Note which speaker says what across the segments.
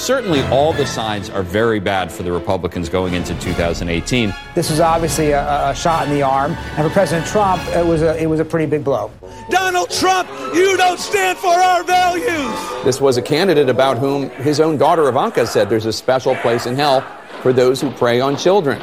Speaker 1: certainly all the signs are very bad for the Republicans going into 2018.
Speaker 2: This was obviously a shot in the arm, and for President Trump, it was a pretty big blow.
Speaker 3: Donald Trump, you don't stand for our values.
Speaker 4: This was a candidate about whom his own daughter Ivanka said there's a special place in hell for those who prey on children.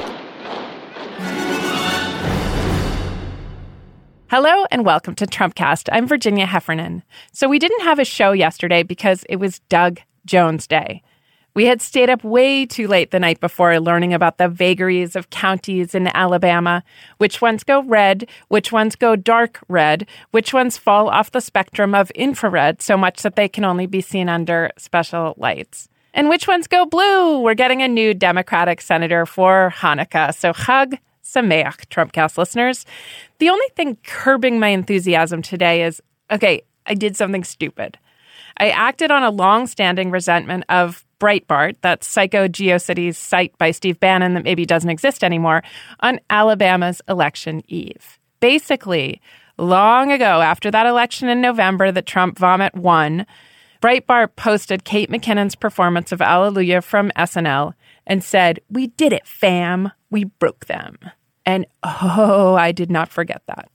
Speaker 5: Hello and welcome to Trumpcast. I'm Virginia Heffernan. So we didn't have a show yesterday because it was Doug Jones Day. We had stayed up way too late the night before learning about the vagaries of counties in Alabama, which ones go red, which ones go dark red, which ones fall off the spectrum of infrared so much that they can only be seen under special lights. And which ones go blue? We're getting a new Democratic senator for Hanukkah. So Chag Sameach, Trumpcast listeners. The only thing curbing my enthusiasm today is, okay, I did something stupid. I acted on a long-standing resentment of Breitbart, that Psycho GeoCities site by Steve Bannon that maybe doesn't exist anymore, on Alabama's election eve. Basically, long ago, after that election in November that Trump vomit won, Breitbart posted Kate McKinnon's performance of Alleluia from SNL and said, "We did it, fam. We broke them." And oh, I did not forget that.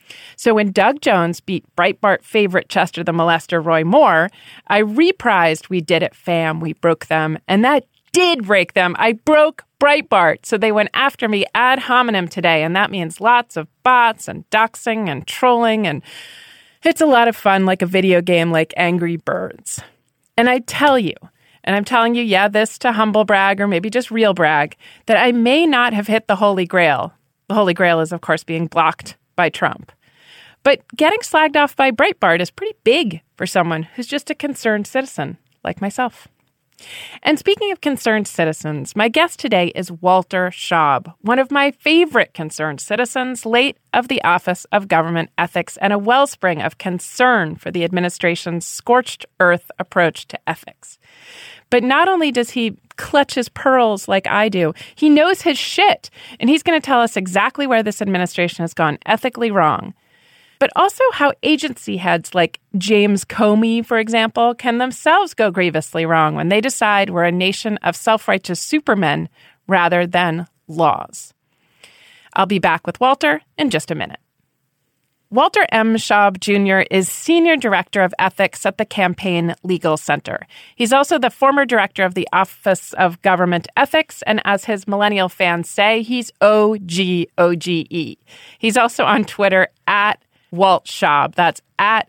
Speaker 5: So when Doug Jones beat Breitbart favorite Chester the Molester Roy Moore, I reprised "We did it, fam. We broke them." And that did break them. I broke Breitbart. So they went after me ad hominem today. And that means lots of bots and doxing and trolling. And it's a lot of fun, like a video game like Angry Birds. And I tell you, and I'm telling you, yeah, this to humble brag or maybe just real brag, that I may not have hit the Holy Grail. The Holy Grail is, of course, being blocked by Trump. But getting slagged off by Breitbart is pretty big for someone who's just a concerned citizen like myself. And speaking of concerned citizens, my guest today is Walter Shaub, one of my favorite concerned citizens, late of the Office of Government Ethics and a wellspring of concern for the administration's scorched earth approach to ethics. But not only does he clutch his pearls like I do, he knows his shit, and he's going to tell us exactly where this administration has gone ethically wrong. But also how agency heads like James Comey, for example, can themselves go grievously wrong when they decide we're a nation of self-righteous supermen rather than laws. I'll be back with Walter in just a minute. Walter M. Shaub Jr. is Senior Director of Ethics at the Campaign Legal Center. He's also the former director of the Office of Government Ethics, and as his millennial fans say, he's OGE. He's also on Twitter at Walt Shaub. That's at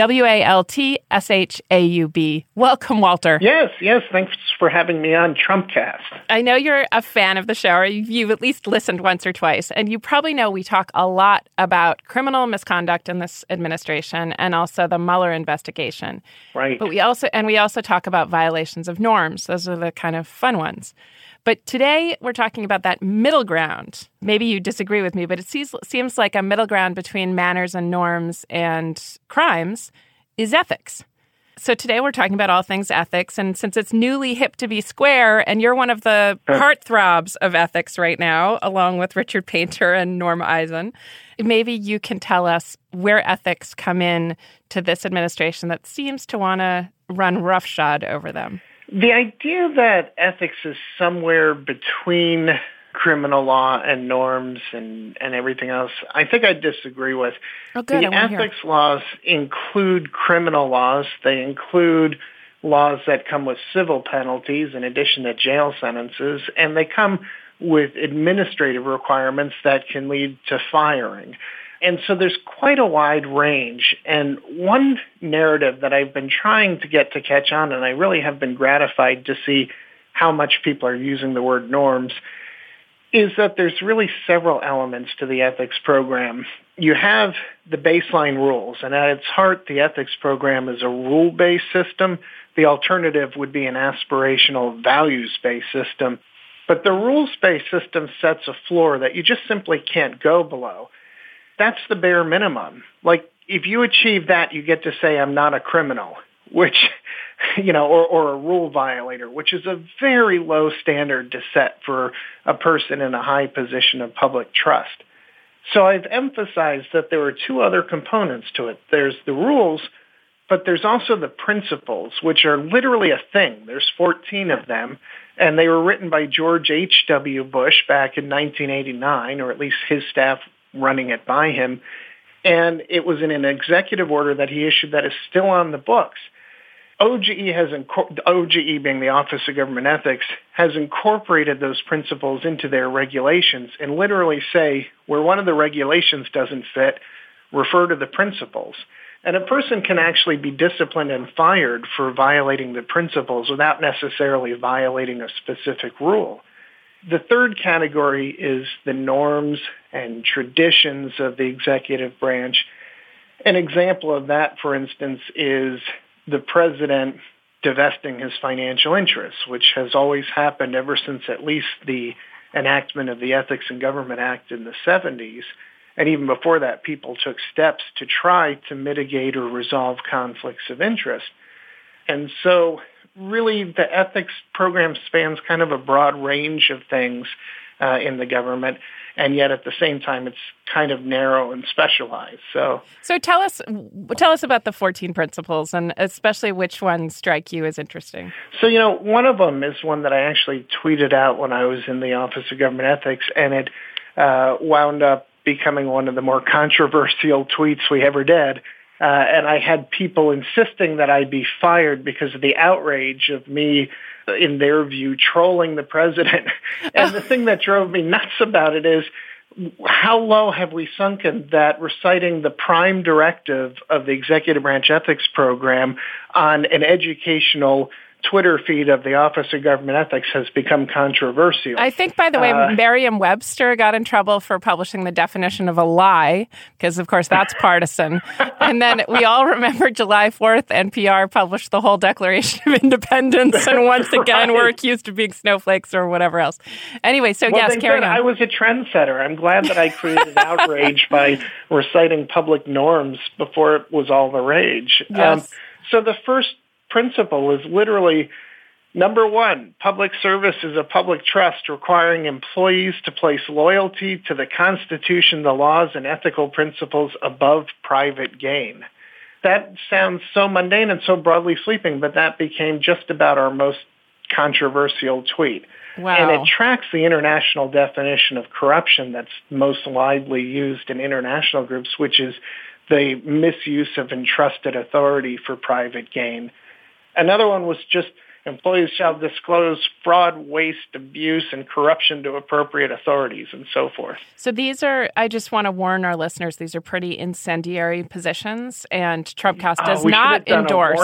Speaker 5: WALTSHAUB. Welcome, Walter.
Speaker 6: Yes. Thanks for having me on Trumpcast.
Speaker 5: I know you're a fan of the show, or you've at least listened once or twice, and you probably know we talk a lot about criminal misconduct in this administration and also the Mueller investigation.
Speaker 6: Right.
Speaker 5: But we also talk about violations of norms. Those are the kind of fun ones. But today we're talking about that middle ground. Maybe you disagree with me, but it seems like a middle ground between manners and norms and crimes is ethics. So today we're talking about all things ethics. And since it's newly hip to be square, and you're one of the heartthrobs of ethics right now, along with Richard Painter and Norma Eisen, maybe you can tell us where ethics come in to this administration that seems to want to run roughshod over them.
Speaker 6: The idea that ethics is somewhere between criminal law and norms and everything else, I think I disagree with.
Speaker 5: Oh, good.
Speaker 6: The ethics laws include criminal laws. They include laws that come with civil penalties in addition to jail sentences, and they come with administrative requirements that can lead to firing. And so there's quite a wide range. And one narrative that I've been trying to get to catch on, and I really have been gratified to see how much people are using the word norms, is that there's really several elements to the ethics program. You have the baseline rules, and at its heart, the ethics program is a rule-based system. The alternative would be an aspirational values-based system. But the rules-based system sets a floor that you just simply can't go below. That's the bare minimum. Like, if you achieve that, you get to say, I'm not a criminal, which, or a rule violator, which is a very low standard to set for a person in a high position of public trust. So I've emphasized that there are two other components to it. There's the rules, But there's also the principles, which are literally a thing. There's 14 of them, and they were written by George H.W. Bush back in 1989, or at least his staff running it by him. And it was in an executive order that he issued that is still on the books. OGE OGE being the Office of Government Ethics, has incorporated those principles into their regulations and literally say, where one of the regulations doesn't fit, refer to the principles. And a person can actually be disciplined and fired for violating the principles without necessarily violating a specific rule. The third category is the norms and traditions of the executive branch. An example of that, for instance, is the president divesting his financial interests, which has always happened ever since at least the enactment of the Ethics in Government Act in the 70s. And even before that, people took steps to try to mitigate or resolve conflicts of interest. And so really the ethics program spans kind of a broad range of things in the government, and yet at the same time it's kind of narrow and specialized. So
Speaker 5: tell us about the 14 principles, and especially which ones strike you as interesting.
Speaker 6: So, one of them is one that I actually tweeted out when I was in the Office of Government Ethics, and it wound up becoming one of the more controversial tweets we ever did. And I had people insisting that I be fired because of the outrage of me, in their view, trolling the president. And the thing that drove me nuts about it is, how low have we sunken that reciting the prime directive of the Executive Branch Ethics Program on an educational Twitter feed of the Office of Government Ethics has become controversial.
Speaker 5: I think, by the way, Merriam-Webster got in trouble for publishing the definition of a lie, because, of course, that's partisan. And then we all remember July 4th, NPR published the whole Declaration of Independence, and once again we're accused of being snowflakes or whatever else. Anyway, so yes, carry on.
Speaker 6: I was a trendsetter. I'm glad that I created outrage by reciting public norms before it was all the rage.
Speaker 5: Yes.
Speaker 6: So the first principle is literally, number one, public service is a public trust requiring employees to place loyalty to the Constitution, the laws, and ethical principles above private gain. That sounds so mundane and so broadly sweeping, but that became just about our most controversial tweet.
Speaker 5: Wow.
Speaker 6: And it tracks the international definition of corruption that's most widely used in international groups, which is the misuse of entrusted authority for private gain. Another one was just employees shall disclose fraud, waste, abuse, and corruption to appropriate authorities, and so forth.
Speaker 5: So these are, I just want to warn our listeners, these are pretty incendiary positions, and Trumpcast does not endorse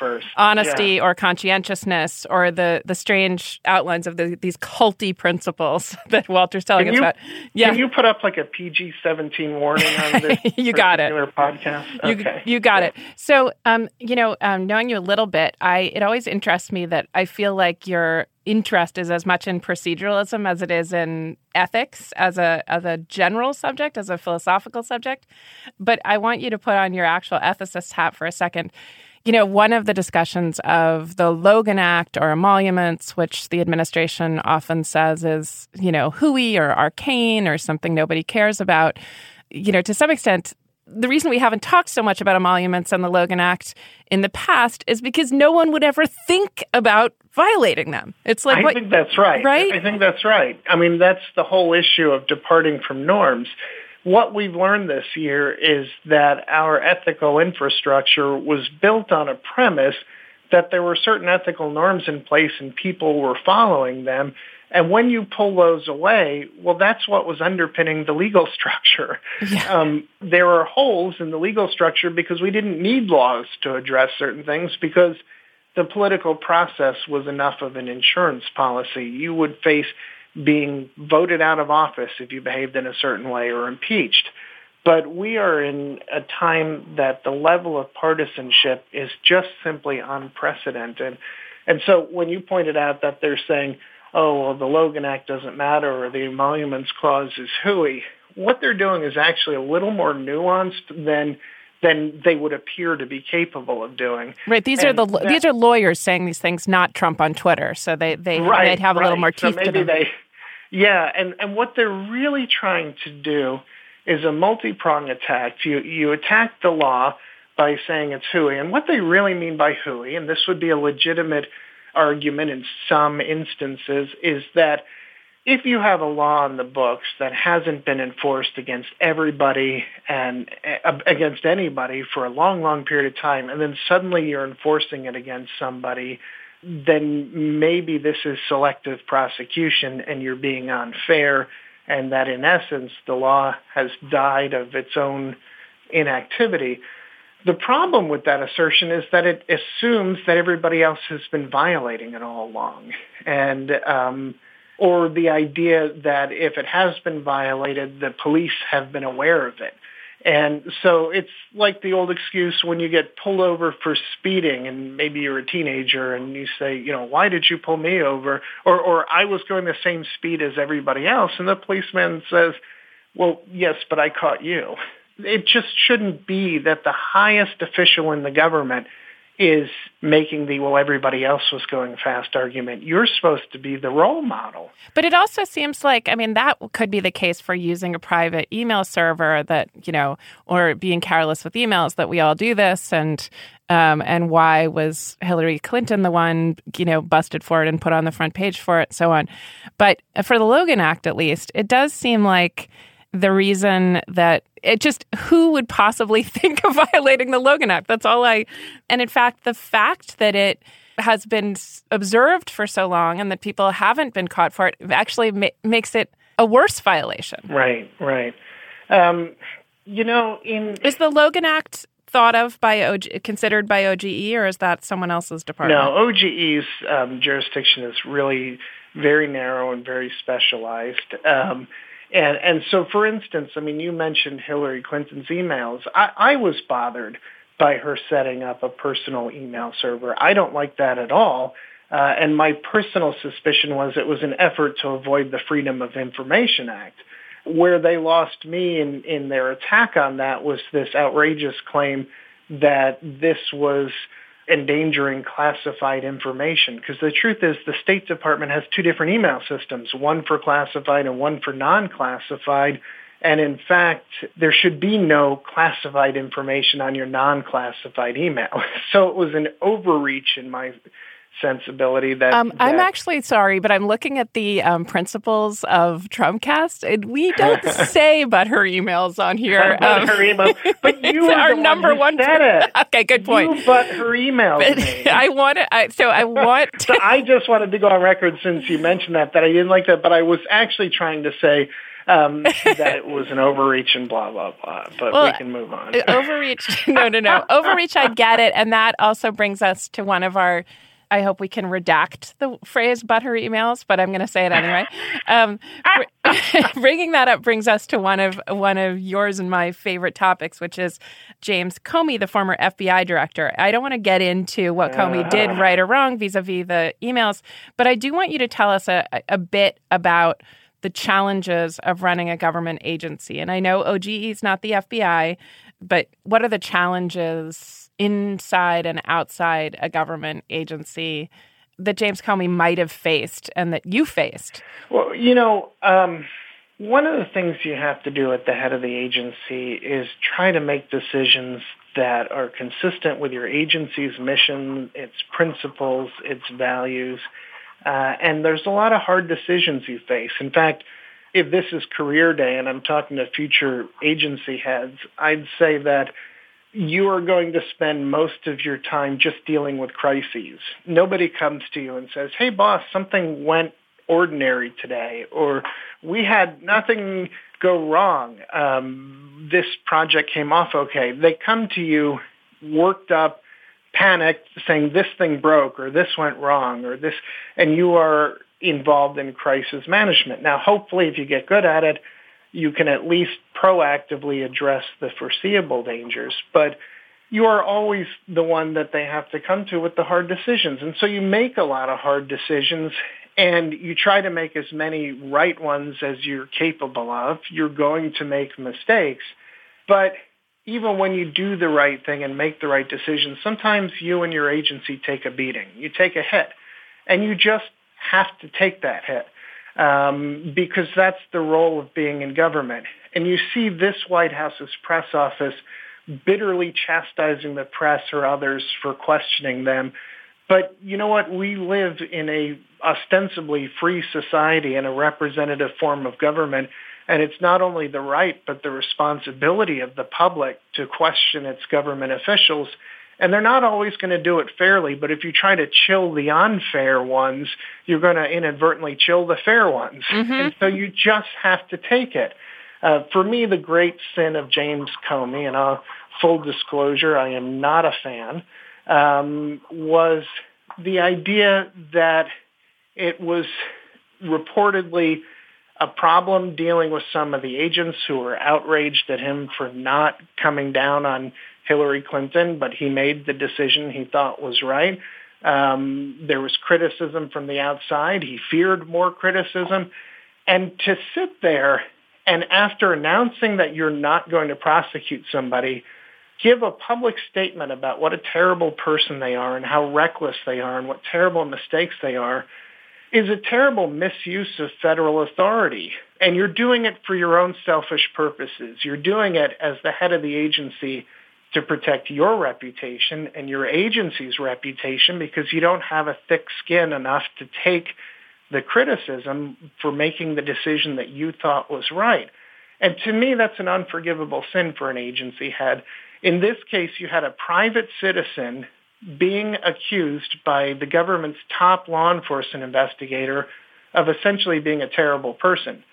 Speaker 5: honesty or conscientiousness or the strange outlines of these culty principles that Walter's telling us about.
Speaker 6: Yeah. Can you put up like a PG-17 warning on this
Speaker 5: you got it.
Speaker 6: podcast? Okay.
Speaker 5: You got it. So, knowing you a little bit, it always interests me that I feel like your interest is as much in proceduralism as it is in ethics as a general subject, as a philosophical subject. But I want you to put on your actual ethicist hat for a second. One of the discussions of the Logan Act or emoluments, which the administration often says is, hooey or arcane or something nobody cares about, to some extent, the reason we haven't talked so much about emoluments and the Logan Act in the past is because no one would ever think about violating them. It's like,
Speaker 6: I think that's right.
Speaker 5: Right?
Speaker 6: I think that's right. I mean, that's the whole issue of departing from norms. What we've learned this year is that our ethical infrastructure was built on a premise that there were certain ethical norms in place and people were following them. And when you pull those away, well, that's what was underpinning the legal structure. Yeah. There are holes in the legal structure because we didn't need laws to address certain things because the political process was enough of an insurance policy. You would face being voted out of office if you behaved in a certain way or impeached. But we are in a time that the level of partisanship is just simply unprecedented. And so when you pointed out that they're saying, oh, well, the Logan Act doesn't matter or the emoluments clause is hooey, what they're doing is actually a little more nuanced than they would appear to be capable of doing.
Speaker 5: Right. These are lawyers saying these things, not Trump on Twitter. So they have a little more teeth to them.
Speaker 6: And what they're really trying to do is a multi-pronged attack. You attack the law by saying it's hooey. And what they really mean by hooey, and this would be a legitimate argument in some instances, is that if you have a law in the books that hasn't been enforced against everybody and against anybody for a long, long period of time, and then suddenly you're enforcing it against somebody, then maybe this is selective prosecution and you're being unfair, and that in essence the law has died of its own inactivity. The problem with that assertion is that it assumes that everybody else has been violating it all along, and or the idea that if it has been violated, the police have been aware of it. And so it's like the old excuse when you get pulled over for speeding and maybe you're a teenager and you say, why did you pull me over? Or I was going the same speed as everybody else. And the policeman says, well, yes, but I caught you. It just shouldn't be that the highest official in the government is making the, well, everybody else was going fast argument. You're supposed to be the role model.
Speaker 5: But it also seems like, that could be the case for using a private email server that, or being careless with emails, that we all do this. And why was Hillary Clinton the one, busted for it and put on the front page for it, so on. But for the Logan Act, at least, it does seem like the reason that who would possibly think of violating the Logan Act? That's all and in fact, the fact that it has been observed for so long and that people haven't been caught for it actually makes it a worse violation.
Speaker 6: Right.
Speaker 5: Is the Logan Act thought of by considered by OGE, or is that someone else's department?
Speaker 6: No, OGE's jurisdiction is really very narrow and very specialized. And so, for instance, you mentioned Hillary Clinton's emails. I was bothered by her setting up a personal email server. I don't like that at all. And my personal suspicion was it was an effort to avoid the Freedom of Information Act. Where they lost me in their attack on that was this outrageous claim that this was endangering classified information. Because the truth is the State Department has two different email systems, one for classified and one for non-classified. And in fact, there should be no classified information on your non-classified email. So it was an overreach in my sensibility that
Speaker 5: I'm actually sorry, but I'm looking at the principles of Trumpcast, and we don't say but her emails on here.
Speaker 6: But her emails, but you are
Speaker 5: our
Speaker 6: the
Speaker 5: number one.
Speaker 6: Said it.
Speaker 5: Okay, good point.
Speaker 6: You but her emails.
Speaker 5: I want to. So
Speaker 6: I just wanted to go on record since you mentioned that I didn't like that, but I was actually trying to say that it was an overreach and blah, blah, blah. But we can move on.
Speaker 5: Overreach. No. Overreach, I get it. And that also brings us to one of our, I hope we can redact the phrase "but her emails," but I'm going to say it anyway. Bringing that up brings us to one of yours and my favorite topics, which is James Comey, the former FBI director. I don't want to get into what Comey did right or wrong vis-a-vis the emails, but I do want you to tell us a bit about the challenges of running a government agency. And I know OGE is not the FBI, but what are the challenges inside and outside a government agency that James Comey might have faced and that you faced?
Speaker 6: Well, one of the things you have to do at the head of the agency is try to make decisions that are consistent with your agency's mission, its principles, its values. And there's a lot of hard decisions you face. In fact, if this is career day and I'm talking to future agency heads, I'd say that you are going to spend most of your time just dealing with crises. Nobody comes to you and says, hey, boss, something went ordinary today, or we had nothing go wrong. This project came off okay. They come to you worked up, panicked, saying this thing broke or this went wrong or this, and you are involved in crisis management. Now, hopefully, if you get good at it, you can at least proactively address the foreseeable dangers, but you are always the one that they have to come to with the hard decisions. And so you make a lot of hard decisions, and you try to make as many right ones as you're capable of. You're going to make mistakes, but even when you do the right thing and make the right decision, sometimes you and your agency take a beating. You take a hit, and you just have to take that hit. Because that's the role of being in government. And you see this White House's press office bitterly chastising the press or others for questioning them. But you know what? We live in a ostensibly free society and a representative form of government, and it's not only the right but the responsibility of the public to question its government officials. And they're not always going to do it fairly, but if you try to chill the unfair ones, you're going to inadvertently chill the fair ones. Mm-hmm. And so you just have to take it. For me, the great sin of James Comey, and full disclosure, I am not a fan, was the idea that it was reportedly a problem dealing with some of the agents who were outraged at him for not coming down on Hillary Clinton, but he made the decision he thought was right. There was criticism from the outside. He feared more criticism. And to sit there and after announcing that you're not going to prosecute somebody, give a public statement about what a terrible person they are and how reckless they are and what terrible mistakes they are, is a terrible misuse of federal authority. And you're doing it for your own selfish purposes. You're doing it as the head of the agency to protect your reputation and your agency's reputation because you don't have a thick skin enough to take the criticism for making the decision that you thought was right. And to me, that's an unforgivable sin for an agency head. In this case, you had a private citizen being accused by the government's top law enforcement investigator of essentially being a terrible person.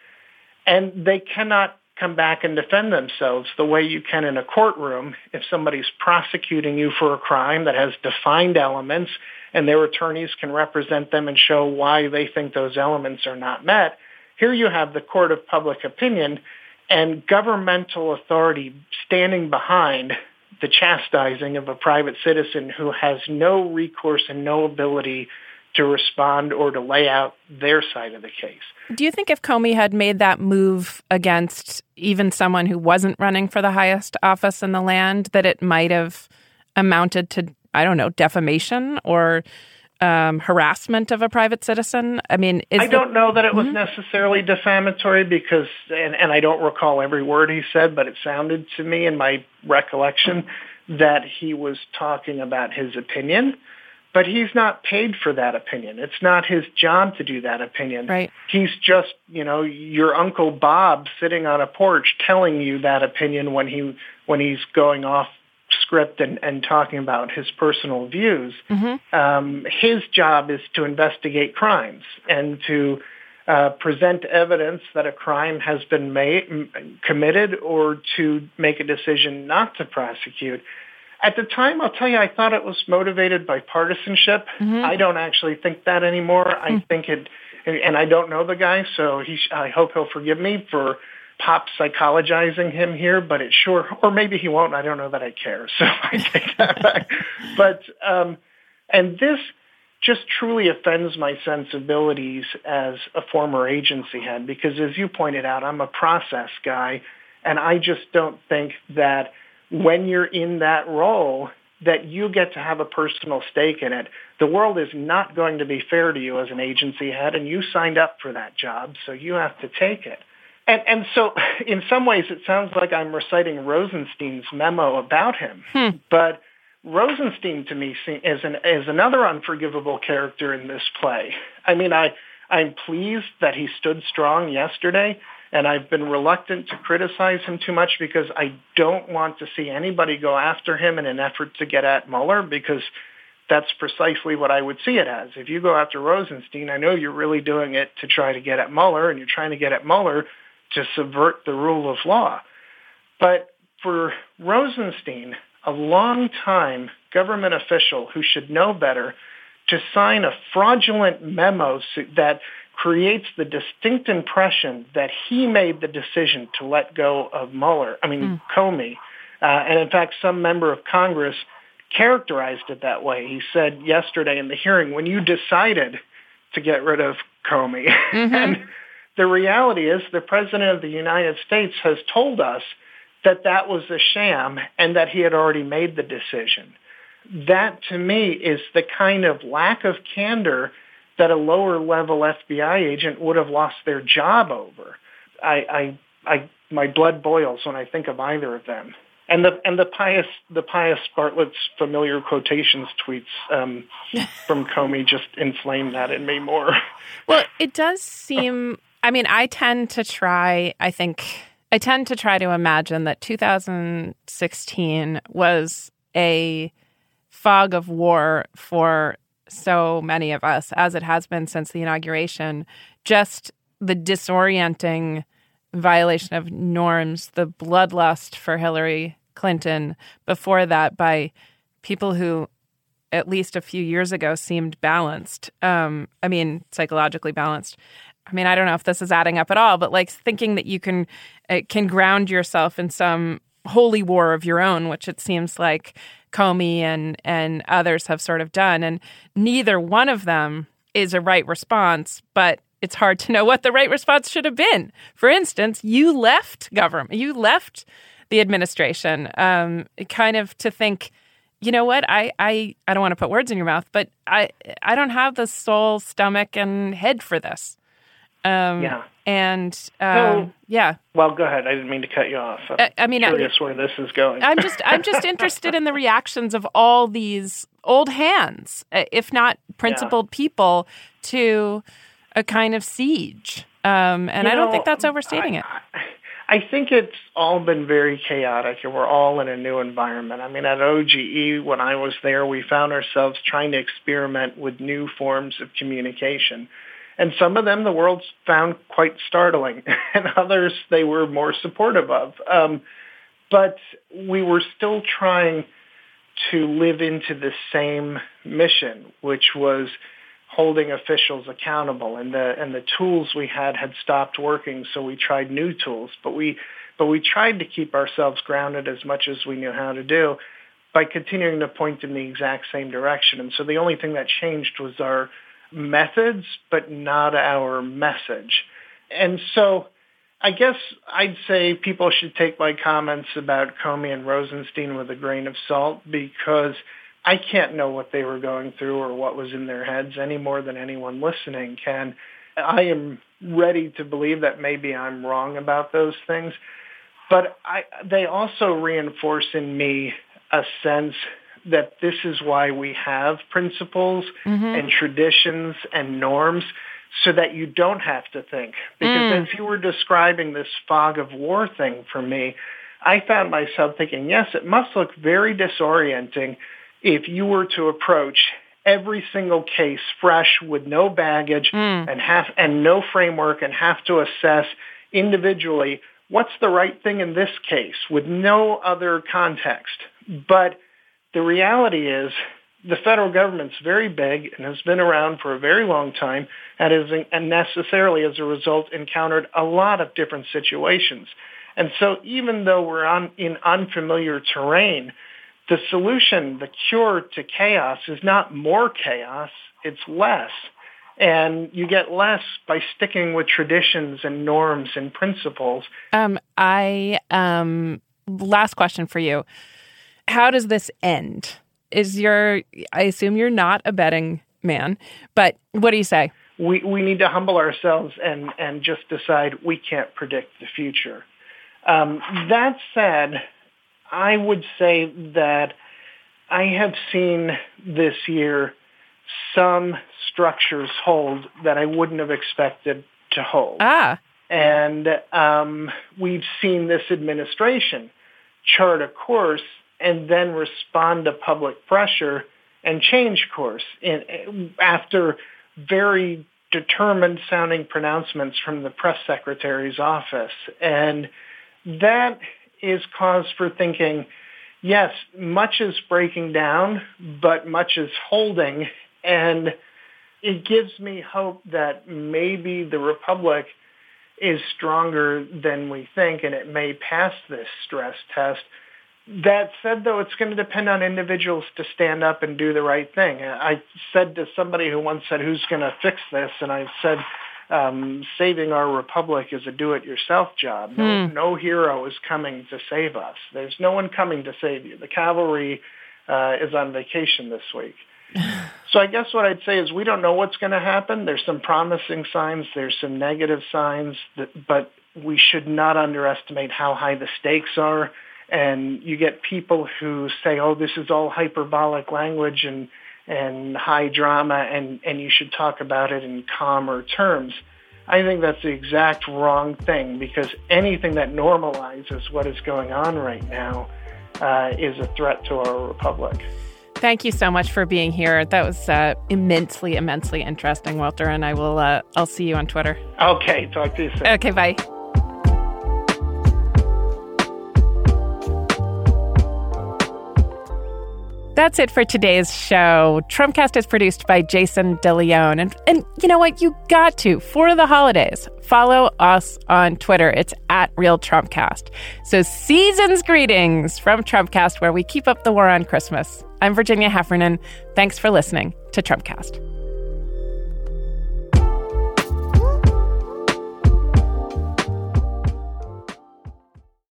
Speaker 6: And they cannot come back and defend themselves the way you can in a courtroom if somebody's prosecuting you for a crime that has defined elements and their attorneys can represent them and show why they think those elements are not met. Here you have the court of public opinion and governmental authority standing behind the chastising of a private citizen who has no recourse and no ability to respond or to lay out their side of the case.
Speaker 5: Do you think if Comey had made that move against even someone who wasn't running for the highest office in the land, that it might have amounted to, I don't know, defamation or harassment of a private citizen? I mean,
Speaker 6: I don't know that it was necessarily defamatory because, and I don't recall every word he said, but it sounded to me in my recollection that he was talking about his opinion. But he's not paid for that opinion. It's not his job to do that opinion.
Speaker 5: Right.
Speaker 6: He's just, your Uncle Bob sitting on a porch telling you that opinion when he's going off script and talking about his personal views. Mm-hmm. His job is to investigate crimes and to present evidence that a crime has been committed or to make a decision not to prosecute. At the time, I'll tell you, I thought it was motivated by partisanship. Mm-hmm. I don't actually think that anymore. I think it, and I don't know the guy, so I hope he'll forgive me for pop psychologizing him here, but it sure, or maybe he won't. I don't know that I care, so I take that back. But, and this just truly offends my sensibilities as a former agency head, because as you pointed out, I'm a process guy, and I just don't think that when you're in that role, that you get to have a personal stake in it. The world is not going to be fair to you as an agency head, and you signed up for that job, so you have to take it. And so in some ways it sounds like I'm reciting Rosenstein's memo about him, but Rosenstein to me is another unforgivable character in this play. I mean, I'm pleased that he stood strong yesterday, and I've been reluctant to criticize him too much because I don't want to see anybody go after him in an effort to get at Mueller, because that's precisely what I would see it as. If you go after Rosenstein, I know you're really doing it to try to get at Mueller, and you're trying to get at Mueller to subvert the rule of law. But for Rosenstein, a long-time government official who should know better, to sign a fraudulent memo that creates the distinct impression that he made the decision to let go of Comey. And in fact, some member of Congress characterized it that way. He said yesterday in the hearing, when you decided to get rid of Comey. Mm-hmm. And the reality is the President of the United States has told us that that was a sham and that he had already made the decision. That, to me, is the kind of lack of candor that a lower-level FBI agent would have lost their job over. My blood boils when I think of either of them. And the pious Bartlett's familiar quotations tweets from Comey just inflamed that in me more.
Speaker 5: Well, it does seem. I mean, I tend to try to imagine that 2016 was a fog of war for so many of us, as it has been since the inauguration. Just the disorienting violation of norms, the bloodlust for Hillary Clinton before that by people who, at least a few years ago, seemed balanced. Psychologically balanced. I mean, I don't know if this is adding up at all, but like thinking that you can ground yourself in some holy war of your own, which it seems like Comey and others have sort of done. And neither one of them is a right response, but it's hard to know what the right response should have been. For instance, you left government, you left the administration, kind of to think, you know what, I don't want to put words in your mouth, but I don't have the soul, stomach, and head for this. Yeah.
Speaker 6: Well, go ahead. I didn't mean to cut you off. I'm curious where this is going.
Speaker 5: I'm just interested in the reactions of all these old hands, if not principled people, to a kind of siege. I don't think that's overstating it.
Speaker 6: I think it's all been very chaotic, and we're all in a new environment. I mean, at OGE, when I was there, we found ourselves trying to experiment with new forms of communication. And some of them the world found quite startling, and others they were more supportive of. But we were still trying to live into the same mission, which was holding officials accountable, and the tools we had stopped working, so we tried new tools. But we tried to keep ourselves grounded as much as we knew how to do by continuing to point in the exact same direction. And so the only thing that changed was our methods, but not our message. And so I guess I'd say people should take my comments about Comey and Rosenstein with a grain of salt, because I can't know what they were going through or what was in their heads any more than anyone listening can. I am ready to believe that maybe I'm wrong about those things, but they also reinforce in me a sense that this is why we have principles and traditions and norms, so that you don't have to think. Because as you were describing this fog of war thing for me, I found myself thinking, yes, it must look very disorienting if you were to approach every single case fresh with no baggage and no framework, and have to assess individually what's the right thing in this case with no other context. But the reality is the federal government's very big and has been around for a very long time, and necessarily as a result encountered a lot of different situations. And so even though we're in unfamiliar terrain, the solution, the cure to chaos is not more chaos, it's less. And you get less by sticking with traditions and norms and principles.
Speaker 5: Last question for you. How does this end? I assume you're not a betting man, but what do you say?
Speaker 6: We need to humble ourselves and just decide we can't predict the future. That said, I would say that I have seen this year some structures hold that I wouldn't have expected to hold. And we've seen this administration chart a course and then respond to public pressure and change course after very determined-sounding pronouncements from the press secretary's office. And that is cause for thinking, yes, much is breaking down, but much is holding. And it gives me hope that maybe the Republic is stronger than we think, and it may pass this stress test. That said, though, it's going to depend on individuals to stand up and do the right thing. I said to somebody who once said, who's going to fix this? And I said, saving our republic is a do-it-yourself job. No hero is coming to save us. There's no one coming to save you. The cavalry is on vacation this week. So I guess what I'd say is we don't know what's going to happen. There's some promising signs. There's some negative signs, but we should not underestimate how high the stakes are And you get people who say, oh, this is all hyperbolic language and high drama, and you should talk about it in calmer terms. I think that's the exact wrong thing, because anything that normalizes what is going on right now is a threat to our republic.
Speaker 5: Thank you so much for being here. That was immensely interesting, Walter, and I'll see you on Twitter.
Speaker 6: Okay, talk to you soon.
Speaker 5: Okay, bye. That's it for today's show. Trumpcast is produced by Jason DeLeon. And you know what? You got to, for the holidays, follow us on Twitter. It's @RealTrumpcast. So season's greetings from Trumpcast, where we keep up the war on Christmas. I'm Virginia Heffernan. Thanks for listening to Trumpcast.